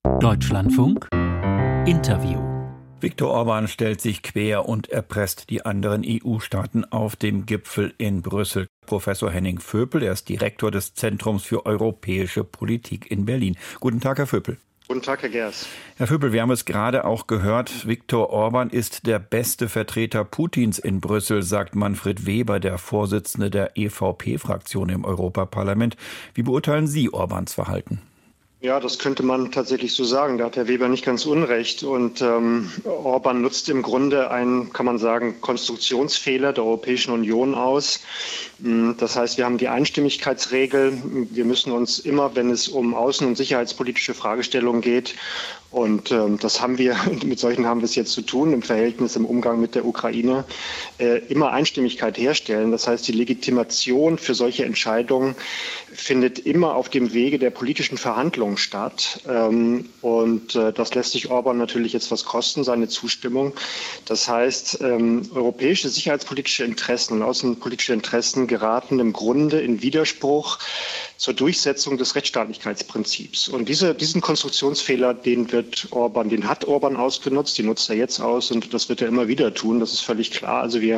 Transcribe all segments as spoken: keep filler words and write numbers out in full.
Deutschlandfunk Interview. Viktor Orbán stellt sich quer und erpresst die anderen E U-Staaten auf dem Gipfel in Brüssel. Professor Henning Vöpel, er ist Direktor des Zentrums für europäische Politik in Berlin. Guten Tag, Herr Vöpel. Guten Tag, Herr Gers. Herr Vöpel, wir haben es gerade auch gehört, Viktor Orbán ist der beste Vertreter Putins in Brüssel, sagt Manfred Weber, der Vorsitzende der E V P-Fraktion im Europaparlament. Wie beurteilen Sie Orbáns Verhalten? Ja, das könnte man tatsächlich so sagen. Da hat Herr Weber nicht ganz unrecht. Und ähm, Orbán nutzt im Grunde einen, kann man sagen, Konstruktionsfehler der Europäischen Union aus. Das heißt, wir haben die Einstimmigkeitsregel. Wir müssen uns immer, wenn es um außen- und sicherheitspolitische Fragestellungen geht, und ähm, das haben wir, mit solchen haben wir es jetzt zu tun, im Verhältnis, im Umgang mit der Ukraine, äh, immer Einstimmigkeit herstellen. Das heißt, die Legitimation für solche Entscheidungen findet immer auf dem Wege der politischen Verhandlungen statt. Ähm, und äh, das lässt sich Orbán natürlich jetzt was kosten, seine Zustimmung. Das heißt, ähm, europäische sicherheitspolitische Interessen und außenpolitische Interessen geraten im Grunde in Widerspruch zur Durchsetzung des Rechtsstaatlichkeitsprinzips. Und diese, diesen Konstruktionsfehler, den wird Orbán, den hat Orbán ausgenutzt, den nutzt er jetzt aus und das wird er immer wieder tun, das ist völlig klar. Also wir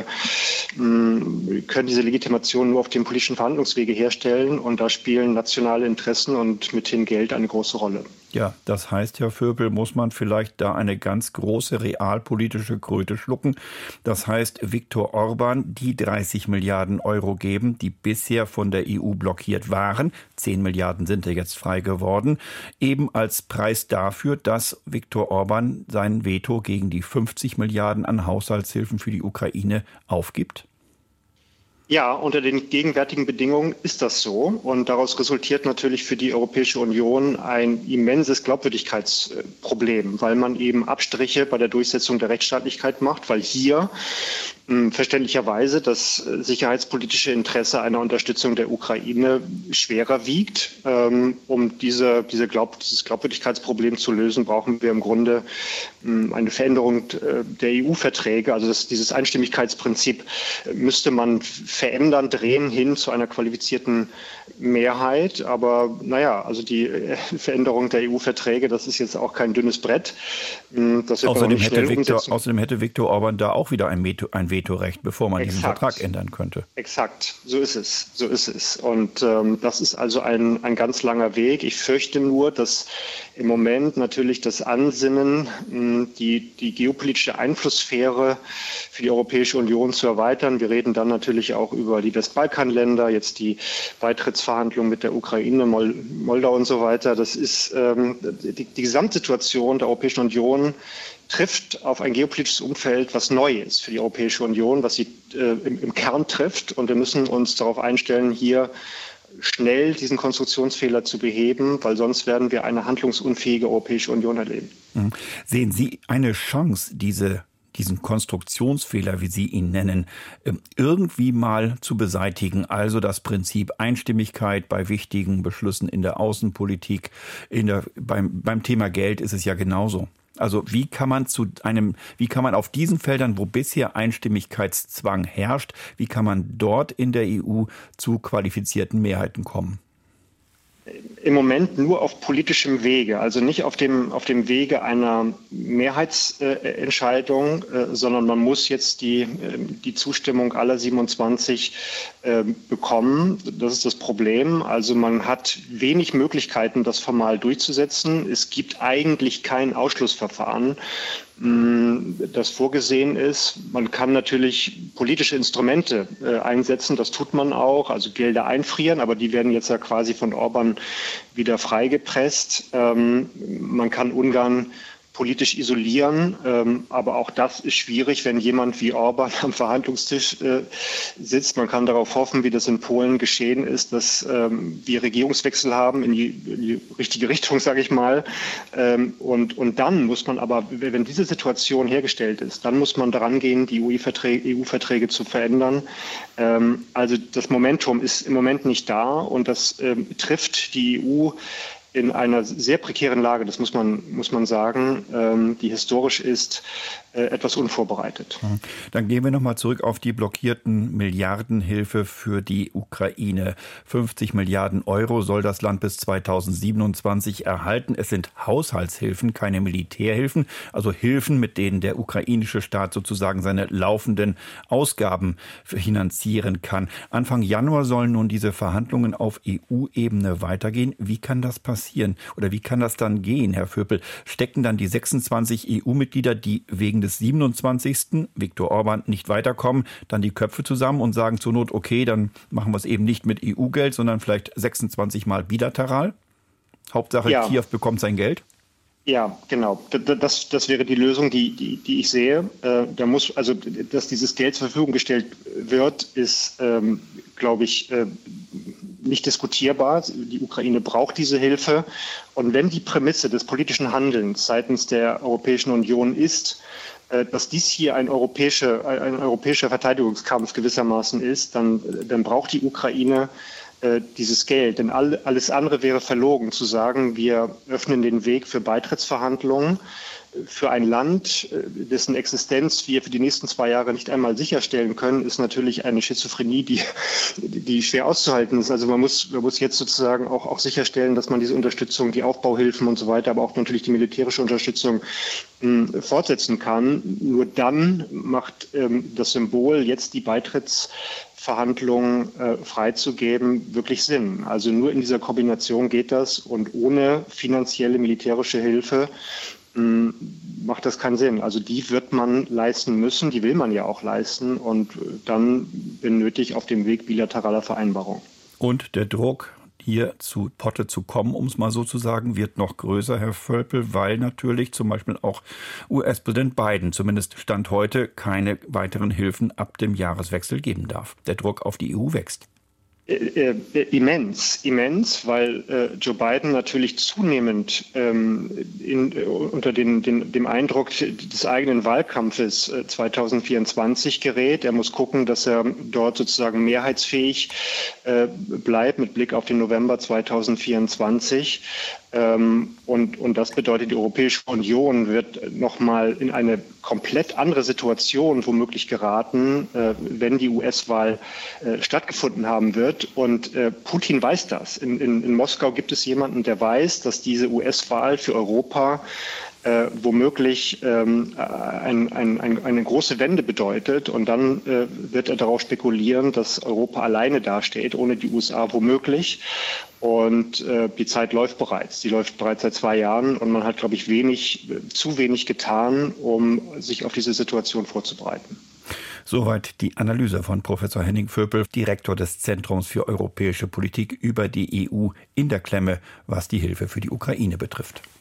mh, können diese Legitimation nur auf dem politischen Verhandlungswege herstellen und da spielen nationale Interessen und mithin Geld eine große Rolle. Ja, das heißt, Herr Vöpel, muss man vielleicht da eine ganz große realpolitische Kröte schlucken. Das heißt, Viktor Orbán die dreißig Milliarden Euro geben, die bisher von der E U blockiert waren. zehn Milliarden sind ja jetzt frei geworden. Eben als Preis dafür, dass Viktor Orbán sein Veto gegen die fünfzig Milliarden an Haushaltshilfen für die Ukraine aufgibt. Ja, unter den gegenwärtigen Bedingungen ist das so. Und daraus resultiert natürlich für die Europäische Union ein immenses Glaubwürdigkeitsproblem, weil man eben Abstriche bei der Durchsetzung der Rechtsstaatlichkeit macht, weil hier mh, verständlicherweise das sicherheitspolitische Interesse einer Unterstützung der Ukraine schwerer wiegt. Ähm, um diese, diese Glaub, dieses Glaubwürdigkeitsproblem zu lösen, brauchen wir im Grunde mh, eine Veränderung äh, der E U-Verträge. Also das, dieses Einstimmigkeitsprinzip äh, müsste man verändern, drehen hin zu einer qualifizierten Mehrheit. Aber naja, also die Veränderung der E U-Verträge, das ist jetzt auch kein dünnes Brett. Das wird außerdem, man nicht schnell hätte Viktor, umsetzen. außerdem hätte Viktor Orbán da auch wieder ein, Veto, ein Vetorecht, bevor man Exakt. diesen Vertrag ändern könnte. Exakt, so ist es. So ist es. Und ähm, das ist also ein, ein ganz langer Weg. Ich fürchte nur, dass im Moment natürlich das Ansinnen, mh, die, die geopolitische Einflusssphäre für die Europäische Union zu erweitern. Wir reden dann natürlich auch über die Westbalkanländer, jetzt die Beitrittsverhandlungen mit der Ukraine, Mol- Moldau und so weiter. Das ist ähm, die, die Gesamtsituation der Europäischen Union trifft auf ein geopolitisches Umfeld, was neu ist für die Europäische Union, was sie äh, im, im Kern trifft. Und wir müssen uns darauf einstellen, hier schnell diesen Konstruktionsfehler zu beheben, weil sonst werden wir eine handlungsunfähige Europäische Union erleben. Sehen Sie eine Chance, diese diesen Konstruktionsfehler, wie Sie ihn nennen, irgendwie mal zu beseitigen? Also das Prinzip Einstimmigkeit bei wichtigen Beschlüssen in der Außenpolitik, in der, beim, beim Thema Geld ist es ja genauso. Also wie kann man zu einem, wie kann man auf diesen Feldern, wo bisher Einstimmigkeitszwang herrscht, wie kann man dort in der E U zu qualifizierten Mehrheiten kommen? Im Moment nur auf politischem Wege, also nicht auf dem, auf dem Wege einer Mehrheitsentscheidung, äh, sondern man muss jetzt die, äh, die Zustimmung aller siebenundzwanzig äh, bekommen. Das ist das Problem. Also man hat wenig Möglichkeiten, das formal durchzusetzen. Es gibt eigentlich kein Ausschlussverfahren, das vorgesehen ist. Man kann natürlich politische Instrumente äh, einsetzen, das tut man auch, also Gelder einfrieren, aber die werden jetzt ja quasi von Orbán wieder freigepresst. Ähm, man kann Ungarn politisch isolieren, ähm, aber auch das ist schwierig, wenn jemand wie Orbán am Verhandlungstisch äh, sitzt. Man kann darauf hoffen, wie das in Polen geschehen ist, dass ähm, wir Regierungswechsel haben in die, in die richtige Richtung, sage ich mal. Ähm, und, und dann muss man aber, wenn diese Situation hergestellt ist, dann muss man daran gehen, die E U-Verträge zu verändern. Ähm, also das Momentum ist im Moment nicht da und das ähm, trifft die E U in einer sehr prekären Lage, das muss man, muss man sagen, ähm, die historisch ist, äh, etwas unvorbereitet. Dann gehen wir nochmal zurück auf die blockierten Milliardenhilfe für die Ukraine. fünfzig Milliarden Euro soll das Land bis zweitausendsiebenundzwanzig erhalten. Es sind Haushaltshilfen, keine Militärhilfen, also Hilfen, mit denen der ukrainische Staat sozusagen seine laufenden Ausgaben finanzieren kann. Anfang Januar sollen nun diese Verhandlungen auf E U-Ebene weitergehen. Wie kann das passieren oder wie kann das dann gehen, Herr Vöpel? Stecken dann die sechsundzwanzig E U-Mitglieder, die wegen des siebenundzwanzigsten Viktor Orban nicht weiterkommen, dann die Köpfe zusammen und sagen zur Not, okay, dann machen wir es eben nicht mit E U-Geld, sondern vielleicht sechsundzwanzig Mal bilateral? Hauptsache, ja. Kiew bekommt sein Geld? Ja, genau. Das, das wäre die Lösung, die, die, die ich sehe. Äh, da muss, also, dass dieses Geld zur Verfügung gestellt wird, ist, ähm, glaube ich, äh, nicht diskutierbar. Die Ukraine braucht diese Hilfe. Und wenn die Prämisse des politischen Handelns seitens der Europäischen Union ist, äh, dass dies hier ein, europäische, ein europäischer Verteidigungskampf gewissermaßen ist, dann, dann braucht die Ukraine dieses Geld. Denn alles andere wäre verlogen, zu sagen, wir öffnen den Weg für Beitrittsverhandlungen für ein Land, dessen Existenz wir für die nächsten zwei Jahre nicht einmal sicherstellen können, ist natürlich eine Schizophrenie, die, die schwer auszuhalten ist. Also man muss, man muss jetzt sozusagen auch, auch sicherstellen, dass man diese Unterstützung, die Aufbauhilfen und so weiter, aber auch natürlich die militärische Unterstützung mh, fortsetzen kann. Nur dann macht ähm, das Symbol, jetzt die Beitrittsverhandlungen äh, freizugeben, wirklich Sinn. Also nur in dieser Kombination geht das und ohne finanzielle militärische Hilfe mh, macht das keinen Sinn. Also die wird man leisten müssen, die will man ja auch leisten und dann benötigt auf dem Weg bilateraler Vereinbarung. Und der Druck, hier zu Potte zu kommen, um es mal so zu sagen, wird noch größer, Herr Völpel, weil natürlich zum Beispiel auch U S-Präsident Biden, zumindest Stand heute, keine weiteren Hilfen ab dem Jahreswechsel geben darf. Der Druck auf die E U wächst. Äh, äh, immens, immens, weil äh, Joe Biden natürlich zunehmend ähm, in, äh, unter den, den, dem Eindruck des eigenen Wahlkampfes äh, zweitausendvierundzwanzig gerät. Er muss gucken, dass er dort sozusagen mehrheitsfähig äh, bleibt mit Blick auf den November zweitausendvierundzwanzig. Ähm, und, und das bedeutet, die Europäische Union wird nochmal in eine komplett andere Situation womöglich geraten, äh, wenn die U S-Wahl äh, stattgefunden haben wird. Und äh, Putin weiß das. In, in, in Moskau gibt es jemanden, der weiß, dass diese U S-Wahl für Europa äh, womöglich ähm, ein, ein, ein, eine große Wende bedeutet. Und dann äh, wird er darauf spekulieren, dass Europa alleine dasteht, ohne die U S A womöglich. Und äh, die Zeit läuft bereits. Die läuft bereits seit zwei Jahren. Und man hat, glaube ich, wenig, zu wenig getan, um sich auf diese Situation vorzubereiten. Soweit die Analyse von Professor Henning Vöpel, Direktor des Zentrums für europäische Politik über die E U in der Klemme, was die Hilfe für die Ukraine betrifft.